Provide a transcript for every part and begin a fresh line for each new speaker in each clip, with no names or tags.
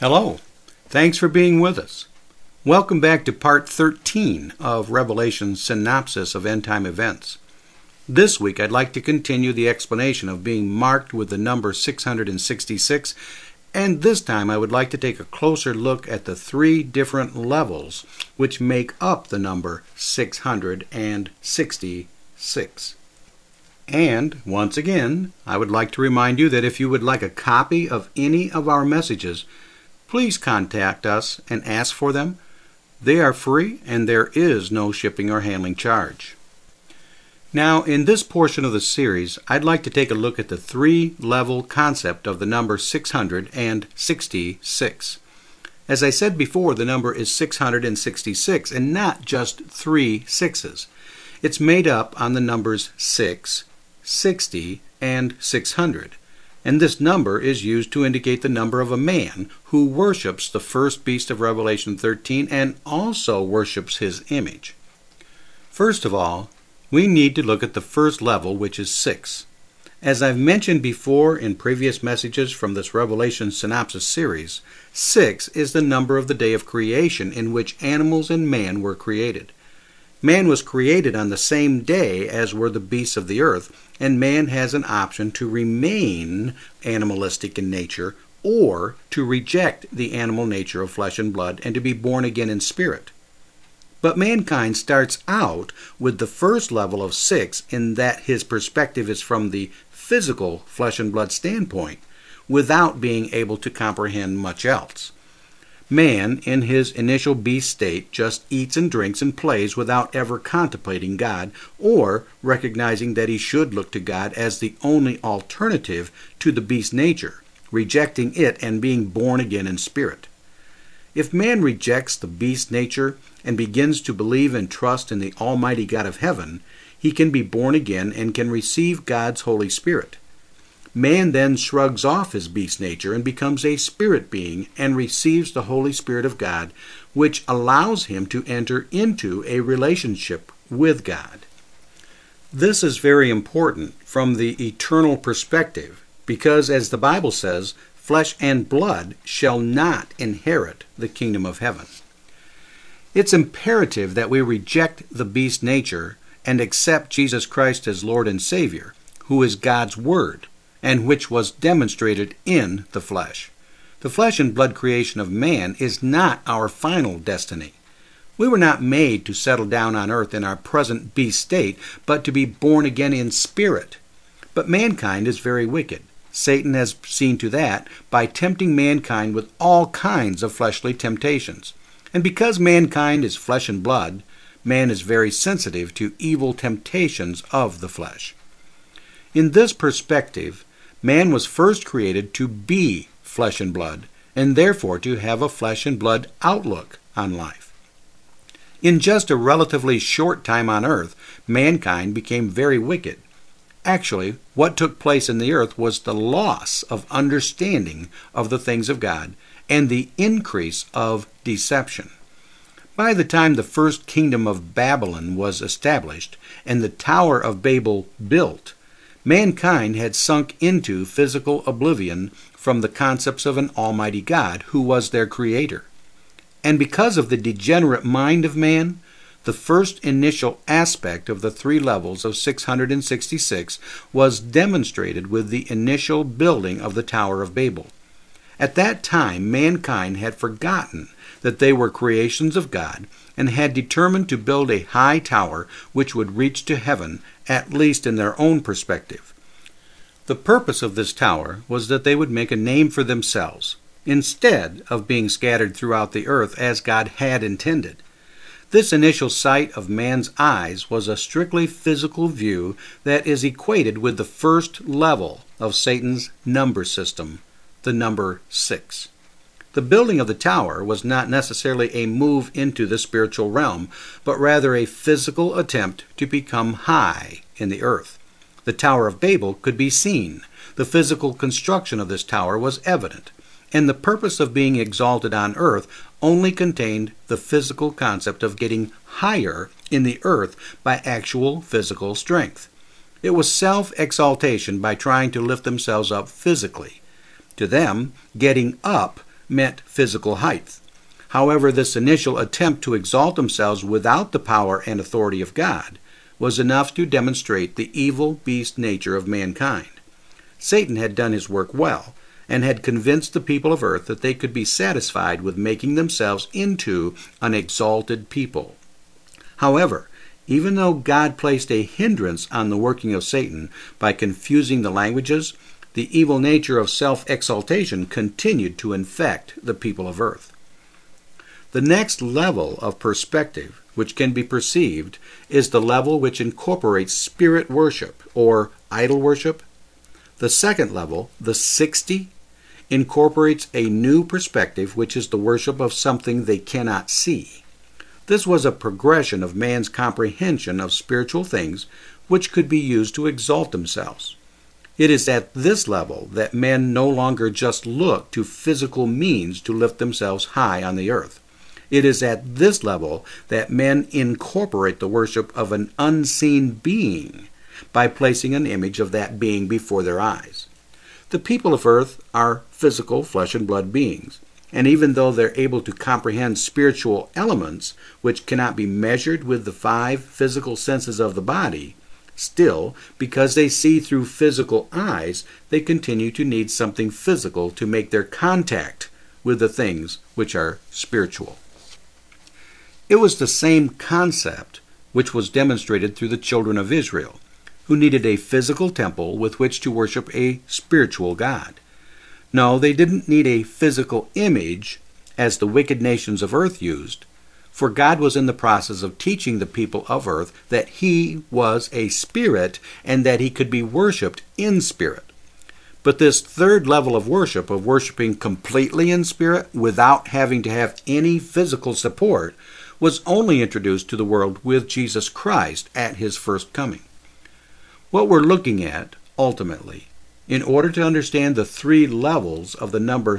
Hello. Thanks for being with us. Welcome back to part 13 of Revelation's synopsis of end-time events. This week I'd like to continue the explanation of being marked with the number 666, and this time I would like to take a closer look at the three different levels which make up the number 666. And, once again, I would like to remind you that if you would like a copy of any of our messages, please contact us and ask for them. They are free and there is no shipping or handling charge. Now, in this portion of the series, I'd like to take a look at the three-level concept of the number 666. As I said before, the number is 666 and not just three sixes. It's made up on the numbers 6, 60, and 600. And this number is used to indicate the number of a man who worships the first beast of Revelation 13 and also worships his image. First of all, we need to look at the first level, which is 6. As I've mentioned before in previous messages from this Revelation synopsis series, 6 is the number of the day of creation in which animals and man were created. Man was created on the same day as were the beasts of the earth, and man has an option to remain animalistic in nature or to reject the animal nature of flesh and blood and to be born again in spirit. But mankind starts out with the first level of 6 in that his perspective is from the physical flesh and blood standpoint without being able to comprehend much else. Man, in his initial beast state, just eats and drinks and plays without ever contemplating God or recognizing that he should look to God as the only alternative to the beast nature, rejecting it and being born again in spirit. If man rejects the beast nature and begins to believe and trust in the Almighty God of heaven, he can be born again and can receive God's Holy Spirit. Man then shrugs off his beast nature and becomes a spirit being and receives the Holy Spirit of God, which allows him to enter into a relationship with God. This is very important from the eternal perspective because, as the Bible says, flesh and blood shall not inherit the kingdom of heaven. It's imperative that we reject the beast nature and accept Jesus Christ as Lord and Savior, who is God's Word, and which was demonstrated in the flesh. The flesh and blood creation of man is not our final destiny. We were not made to settle down on earth in our present beast state, but to be born again in spirit. But mankind is very wicked. Satan has seen to that by tempting mankind with all kinds of fleshly temptations. And because mankind is flesh and blood, man is very sensitive to evil temptations of the flesh. In this perspective, man was first created to be flesh and blood, and therefore to have a flesh and blood outlook on life. In just a relatively short time on earth, mankind became very wicked. Actually, what took place in the earth was the loss of understanding of the things of God and the increase of deception. By the time the first kingdom of Babylon was established and the Tower of Babel built, mankind had sunk into physical oblivion from the concepts of an almighty God who was their creator. And because of the degenerate mind of man, the first initial aspect of the three levels of 666 was demonstrated with the initial building of the Tower of Babel. At that time, mankind had forgotten that they were creations of God and had determined to build a high tower which would reach to heaven, at least in their own perspective. The purpose of this tower was that they would make a name for themselves, instead of being scattered throughout the earth as God had intended. This initial sight of man's eyes was a strictly physical view that is equated with the first level of Satan's number system, the number 6. The building of the tower was not necessarily a move into the spiritual realm, but rather a physical attempt to become high in the earth. The Tower of Babel could be seen. The physical construction of this tower was evident, and the purpose of being exalted on earth only contained the physical concept of getting higher in the earth by actual physical strength. It was self-exaltation by trying to lift themselves up physically. To them, getting up meant physical height. However, this initial attempt to exalt themselves without the power and authority of God was enough to demonstrate the evil beast nature of mankind. Satan had done his work well, and had convinced the people of earth that they could be satisfied with making themselves into an exalted people. However, even though God placed a hindrance on the working of Satan by confusing the languages, the evil nature of self-exaltation continued to infect the people of earth. The next level of perspective which can be perceived is the level which incorporates spirit worship or idol worship. The second level, the 60, incorporates a new perspective which is the worship of something they cannot see. This was a progression of man's comprehension of spiritual things which could be used to exalt themselves. It is at this level that men no longer just look to physical means to lift themselves high on the earth. It is at this level that men incorporate the worship of an unseen being by placing an image of that being before their eyes. The people of earth are physical flesh and blood beings, and even though they're able to comprehend spiritual elements which cannot be measured with the 5 physical senses of the body, still, because they see through physical eyes, they continue to need something physical to make their contact with the things which are spiritual. It was the same concept which was demonstrated through the children of Israel, who needed a physical temple with which to worship a spiritual God. No, they didn't need a physical image, as the wicked nations of earth used, for God was in the process of teaching the people of earth that He was a spirit and that He could be worshipped in spirit. But this third level of worshiping completely in spirit without having to have any physical support, was only introduced to the world with Jesus Christ at His first coming. What we're looking at, ultimately, in order to understand the 3 levels of the number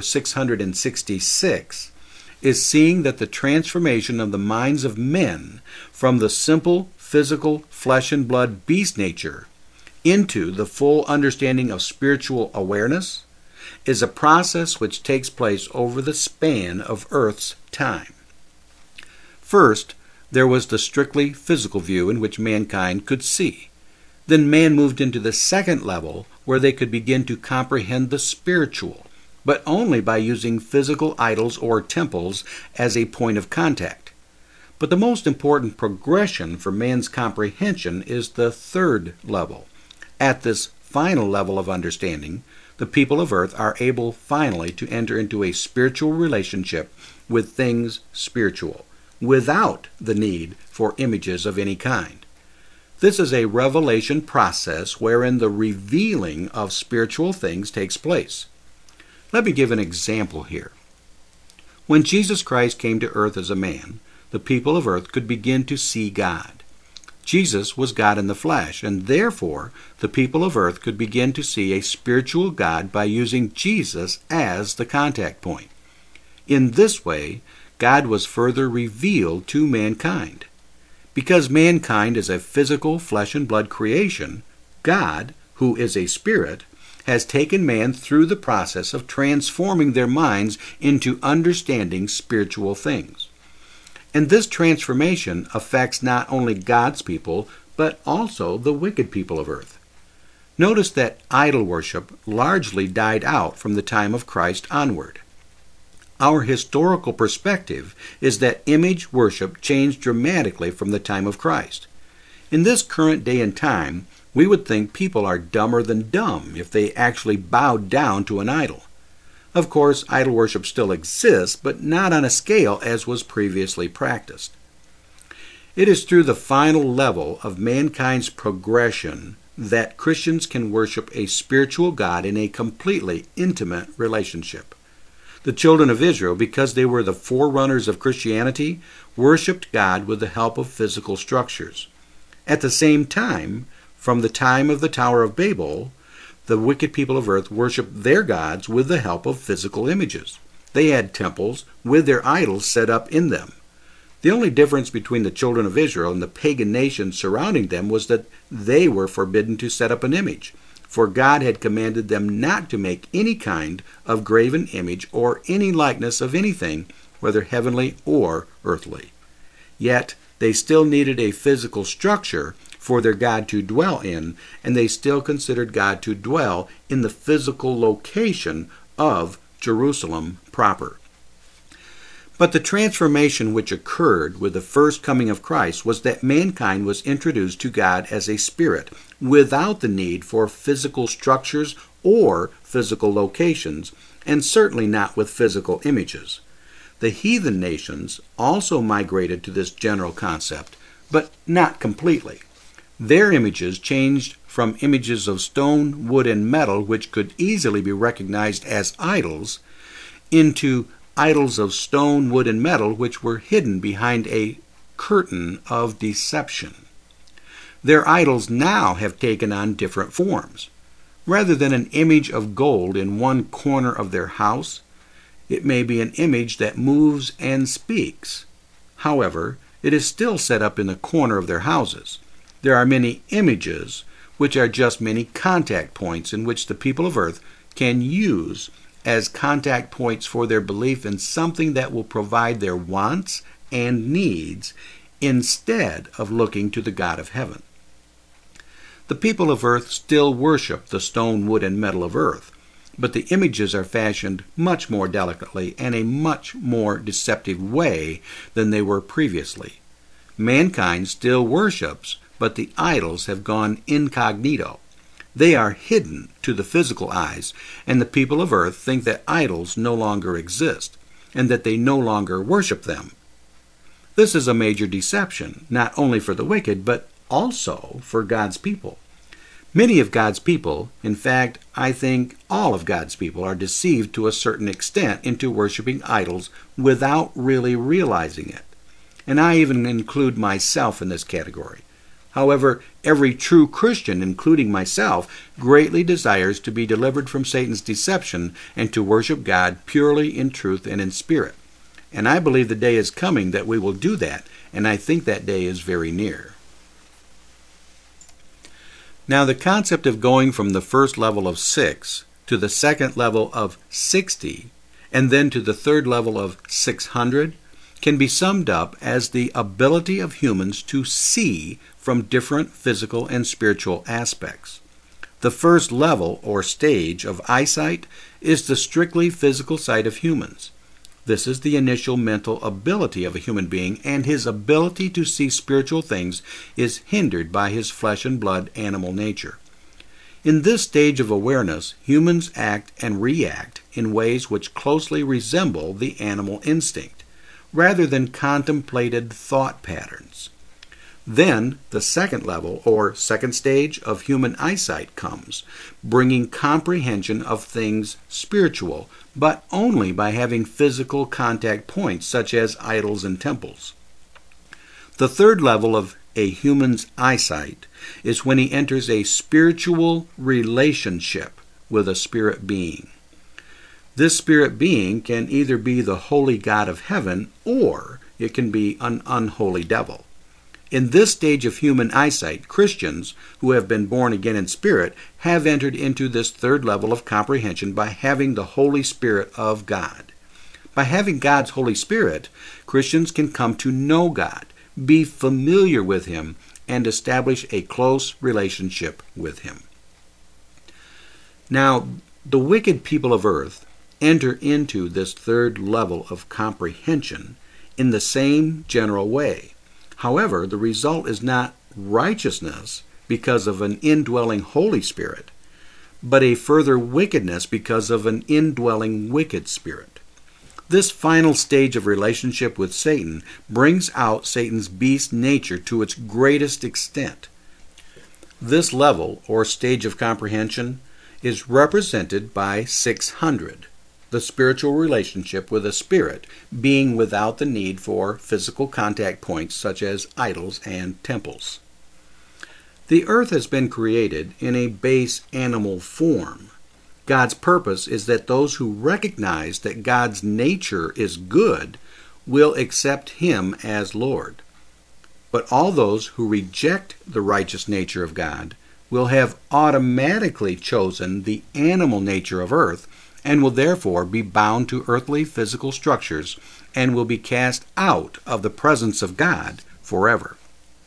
666, is seeing that the transformation of the minds of men from the simple physical flesh and blood beast nature into the full understanding of spiritual awareness is a process which takes place over the span of Earth's time. First, there was the strictly physical view in which mankind could see. Then man moved into the second level where they could begin to comprehend the spiritual, but only by using physical idols or temples as a point of contact. But the most important progression for man's comprehension is the third level. At this final level of understanding, the people of earth are able finally to enter into a spiritual relationship with things spiritual, without the need for images of any kind. This is a revelation process wherein the revealing of spiritual things takes place. Let me give an example here. When Jesus Christ came to earth as a man, the people of earth could begin to see God. Jesus was God in the flesh, and therefore the people of earth could begin to see a spiritual God by using Jesus as the contact point. In this way, God was further revealed to mankind. Because mankind is a physical flesh and blood creation, God, who is a spirit, has taken man through the process of transforming their minds into understanding spiritual things. And this transformation affects not only God's people, but also the wicked people of earth. Notice that idol worship largely died out from the time of Christ onward. Our historical perspective is that image worship changed dramatically from the time of Christ. In this current day and time, we would think people are dumber than dumb if they actually bowed down to an idol. Of course, idol worship still exists, but not on a scale as was previously practiced. It is through the final level of mankind's progression that Christians can worship a spiritual God in a completely intimate relationship. The children of Israel, because they were the forerunners of Christianity, worshipped God with the help of physical structures. At the same time, from the time of the Tower of Babel, the wicked people of earth worshipped their gods with the help of physical images. They had temples with their idols set up in them. The only difference between the children of Israel and the pagan nations surrounding them was that they were forbidden to set up an image, for God had commanded them not to make any kind of graven image or any likeness of anything, whether heavenly or earthly. Yet they still needed a physical structure for their God to dwell in, and they still considered God to dwell in the physical location of Jerusalem proper. But the transformation which occurred with the first coming of Christ was that mankind was introduced to God as a spirit, without the need for physical structures or physical locations, and certainly not with physical images. The heathen nations also migrated to this general concept, but not completely. Their images changed from images of stone, wood, and metal, which could easily be recognized as idols, into idols of stone, wood, and metal, which were hidden behind a curtain of deception. Their idols now have taken on different forms. Rather than an image of gold in one corner of their house, it may be an image that moves and speaks. However, it is still set up in the corner of their houses. There are many images, which are just many contact points in which the people of earth can use as contact points for their belief in something that will provide their wants and needs instead of looking to the God of heaven. The people of earth still worship the stone, wood, and metal of earth, but the images are fashioned much more delicately and a much more deceptive way than they were previously. Mankind still worships, but the idols have gone incognito. They are hidden to the physical eyes, and the people of earth think that idols no longer exist, and that they no longer worship them. This is a major deception, not only for the wicked, but also for God's people. Many of God's people, in fact, I think all of God's people, are deceived to a certain extent into worshiping idols without really realizing it. And I even include myself in this category. However, every true Christian, including myself, greatly desires to be delivered from Satan's deception and to worship God purely in truth and in spirit. And I believe the day is coming that we will do that, and I think that day is very near. Now, the concept of going from the first level of 6 to the second level of 60 and then to the third level of 600 can be summed up as the ability of humans to see from different physical and spiritual aspects. The first level or stage of eyesight is the strictly physical sight of humans. This is the initial mental ability of a human being, and his ability to see spiritual things is hindered by his flesh and blood animal nature. In this stage of awareness, humans act and react in ways which closely resemble the animal instinct, rather than contemplated thought patterns. Then the second level, or second stage of human eyesight comes, bringing comprehension of things spiritual, but only by having physical contact points such as idols and temples. The third level of a human's eyesight is when he enters a spiritual relationship with a spirit being. This spirit being can either be the holy God of heaven, or it can be an unholy devil. In this stage of human eyesight, Christians who have been born again in spirit have entered into this third level of comprehension by having the Holy Spirit of God. By having God's Holy Spirit, Christians can come to know God, be familiar with Him, and establish a close relationship with Him. Now, the wicked people of earth enter into this third level of comprehension in the same general way. However, the result is not righteousness because of an indwelling Holy Spirit, but a further wickedness because of an indwelling wicked spirit. This final stage of relationship with Satan brings out Satan's beast nature to its greatest extent. This level, or stage of comprehension, is represented by 600. The spiritual relationship with a spirit being without the need for physical contact points such as idols and temples. The earth has been created in a base animal form. God's purpose is that those who recognize that God's nature is good will accept Him as Lord. But all those who reject the righteous nature of God will have automatically chosen the animal nature of earth and will therefore be bound to earthly physical structures and will be cast out of the presence of God forever.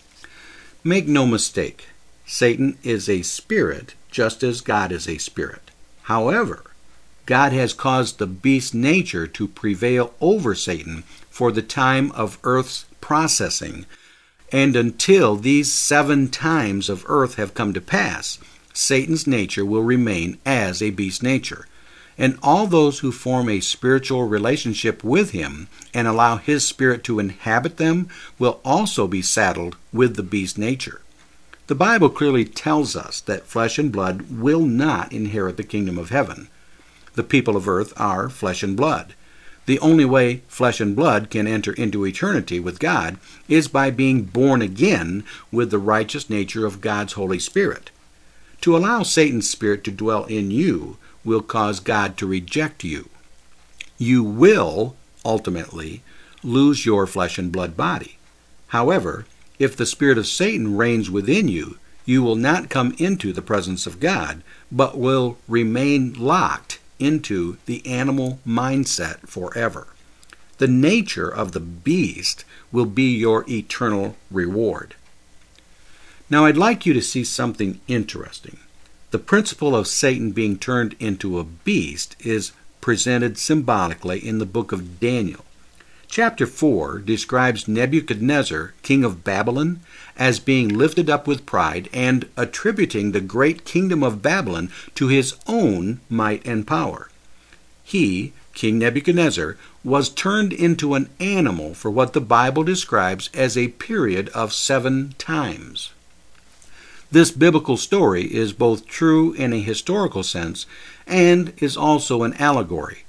Make no mistake, Satan is a spirit just as God is a spirit. However, God has caused the beast nature to prevail over Satan for the time of earth's processing, and until these 7 times of earth have come to pass, Satan's nature will remain as a beast nature. And all those who form a spiritual relationship with him and allow his spirit to inhabit them will also be saddled with the beast nature. The Bible clearly tells us that flesh and blood will not inherit the kingdom of heaven. The people of earth are flesh and blood. The only way flesh and blood can enter into eternity with God is by being born again with the righteous nature of God's Holy Spirit. To allow Satan's spirit to dwell in you will cause God to reject you. You will, ultimately, lose your flesh and blood body. However, if the spirit of Satan reigns within you, you will not come into the presence of God, but will remain locked into the animal mindset forever. The nature of the beast will be your eternal reward. Now, I'd like you to see something interesting. The principle of Satan being turned into a beast is presented symbolically in the book of Daniel. Chapter 4 describes Nebuchadnezzar, king of Babylon, as being lifted up with pride and attributing the great kingdom of Babylon to his own might and power. He, King Nebuchadnezzar, was turned into an animal for what the Bible describes as a period of 7 times. This biblical story is both true in a historical sense and is also an allegory.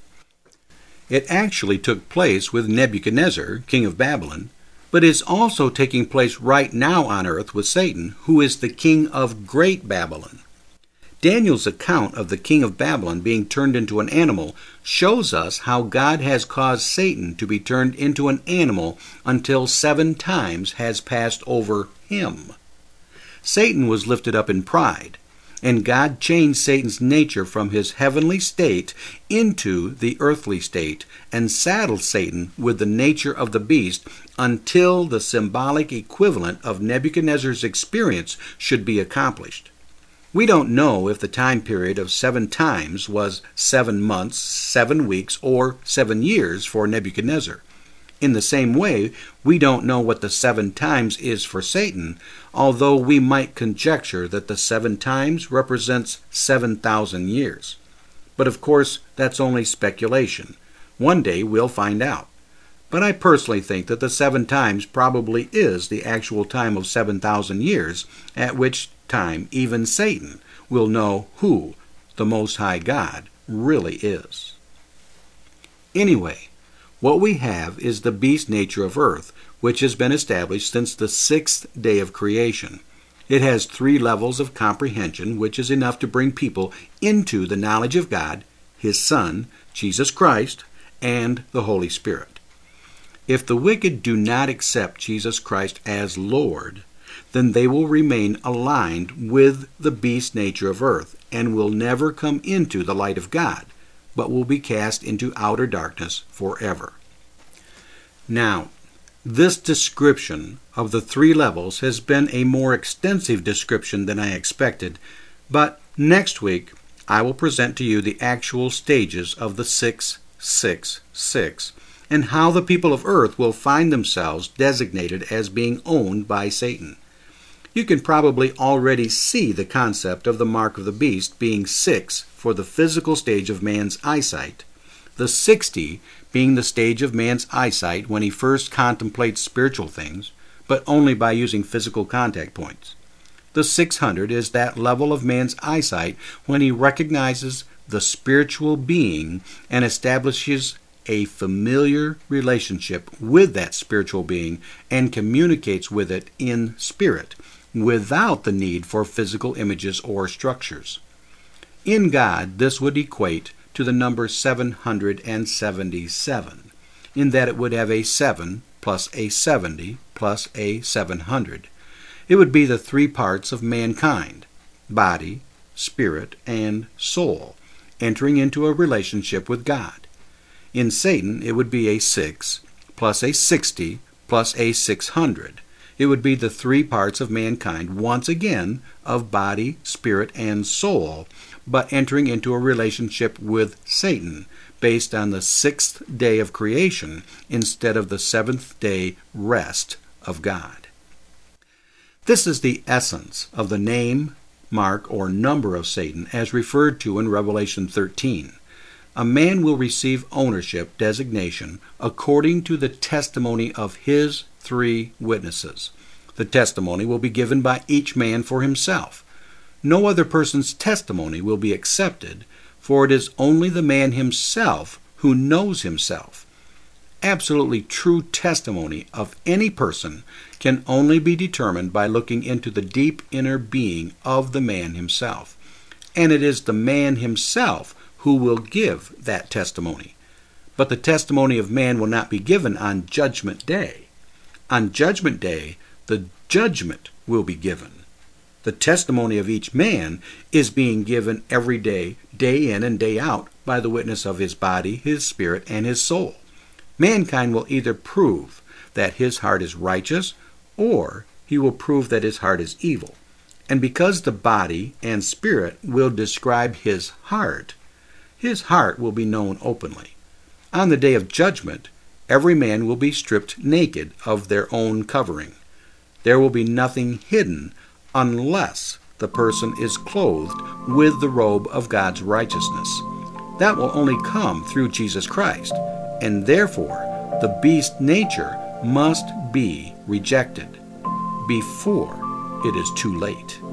It actually took place with Nebuchadnezzar, king of Babylon, but is also taking place right now on earth with Satan, who is the king of Great Babylon. Daniel's account of the king of Babylon being turned into an animal shows us how God has caused Satan to be turned into an animal until 7 times has passed over him. Satan was lifted up in pride, and God changed Satan's nature from his heavenly state into the earthly state and saddled Satan with the nature of the beast until the symbolic equivalent of Nebuchadnezzar's experience should be accomplished. We don't know if the time period of 7 times was 7 months, 7 weeks, or 7 years for Nebuchadnezzar. In the same way, we don't know what the 7 times is for Satan, although we might conjecture that the 7 times represents 7,000 years. But of course, that's only speculation. One day we'll find out. But I personally think that the 7 times probably is the actual time of 7,000 years, at which time even Satan will know who the Most High God really is. Anyway, what we have is the beast nature of earth, which has been established since the 6th day of creation. It has 3 levels of comprehension, which is enough to bring people into the knowledge of God, His Son, Jesus Christ, and the Holy Spirit. If the wicked do not accept Jesus Christ as Lord, then they will remain aligned with the beast nature of earth and will never come into the light of God, but will be cast into outer darkness forever. Now, this description of the 3 levels has been a more extensive description than I expected, but next week I will present to you the actual stages of the 666 and how the people of earth will find themselves designated as being owned by Satan. You can probably already see the concept of the mark of the beast being 6 for the physical stage of man's eyesight, the 60 being the stage of man's eyesight when he first contemplates spiritual things, but only by using physical contact points. The 600 is that level of man's eyesight when he recognizes the spiritual being and establishes a familiar relationship with that spiritual being and communicates with it in spirit, without the need for physical images or structures. In God, this would equate to the number 777, in that it would have a 7 plus a 70 plus a 700. It would be the 3 parts of mankind. body, spirit, and soul, entering into a relationship with God. In Satan, it would be a 6 plus a 60 plus a 600. It would be the three parts of mankind, once again, of body, spirit, and soul, but entering into a relationship with Satan based on the sixth day of creation instead of the seventh day rest of God. This is the essence of the name, mark, or number of Satan as referred to in Revelation 13. A man will receive ownership designation according to the testimony of his three witnesses. The testimony will be given by each man for himself. No other person's testimony will be accepted, for it is only the man himself who knows himself. Absolutely true testimony of any person can only be determined by looking into the deep inner being of the man himself. And it is the man himself who will give that testimony. But the testimony of man will not be given on Judgment Day. On Judgment Day, the judgment will be given. The testimony of each man is being given every day, day in and day out, by the witness of his body, his spirit, and his soul. Mankind will either prove that his heart is righteous, or he will prove that his heart is evil. And because the body and spirit will describe his heart will be known openly. On the day of judgment, every man will be stripped naked of their own covering. There will be nothing hidden unless the person is clothed with the robe of God's righteousness. That will only come through Jesus Christ, and therefore the beast nature must be rejected before it is too late.